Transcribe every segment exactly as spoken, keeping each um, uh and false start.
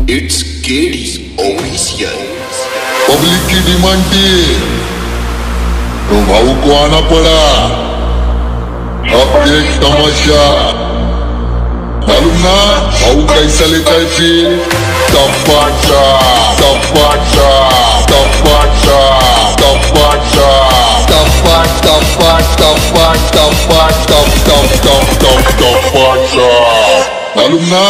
It's KD official. Public की demand थी तो भाऊ को आना पड़ा। अब देख तमाशा, मालूम ना भाऊ कैसा लेता है फिर। तमाशा तमाशा तमाशा तमाशा तमाशा तमाशा तमाशा तमाशा, मालूम ना।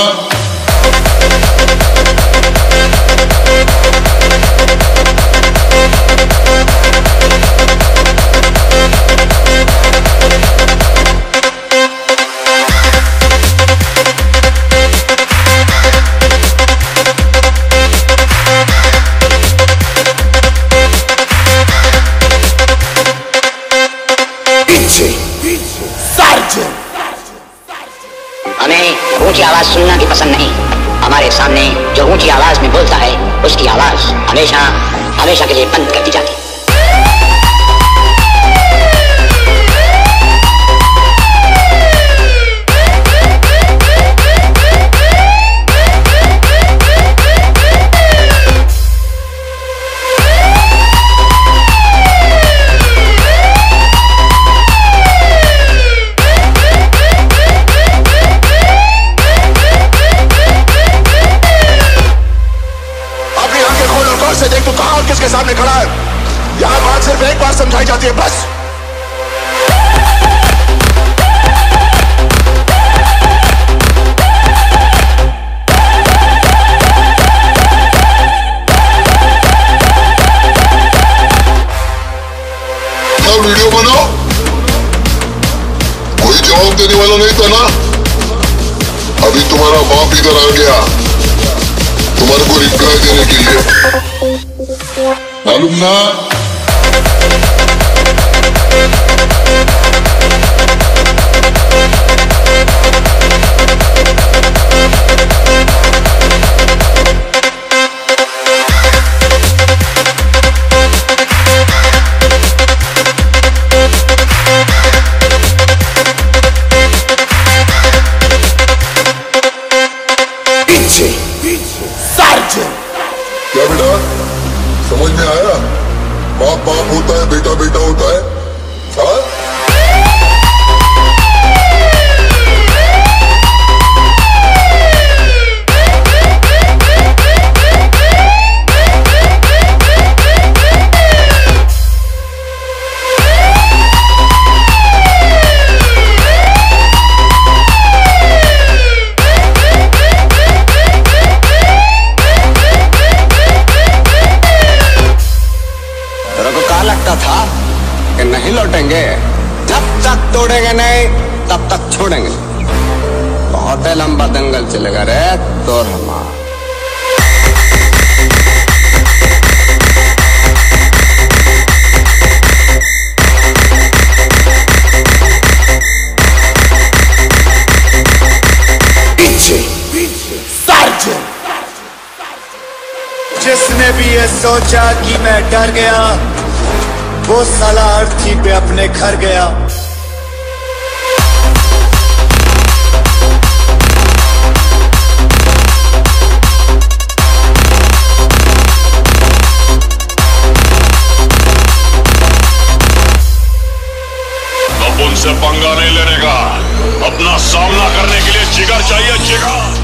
हमें ऊंची आवाज सुनना भी पसंद नहीं। हमारे सामने जो ऊंची आवाज में बोलता है उसकी आवाज हमेशा हमेशा के लिए बंद कर दी जाती है। से देख तू कहां और किसके सामने खड़ा है। यहां बात सिर्फ एक बार समझाई जाती है, बस। ना वीडियो बनाओ, कोई जवाब देने वाला नहीं था ना। अभी तुम्हारा बाप इधर आ गया तुम्हारे को रिप्लाई देने के लिए, मालूम ना। क्या बेटा समझ में आया? बाप बाप होता है, बेटा बेटा होता है। हाँ? लगता था कि नहीं लौटेंगे, जब तक तोड़ेंगे नहीं तब तक छोड़ेंगे। बहुत ही लंबा दंगल चलेगा रे तोर हमारा। जिसने भी ये सोचा कि मैं डर गया वो साला अर्थी पे अपने घर गया। अब उनसे पंगा नहीं लेने का, अपना सामना करने के लिए जिगर चाहिए, जिगर।